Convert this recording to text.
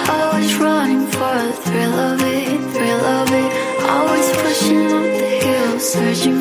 Always running for the thrill of it, thrill of it. Always pushing up the hill, searching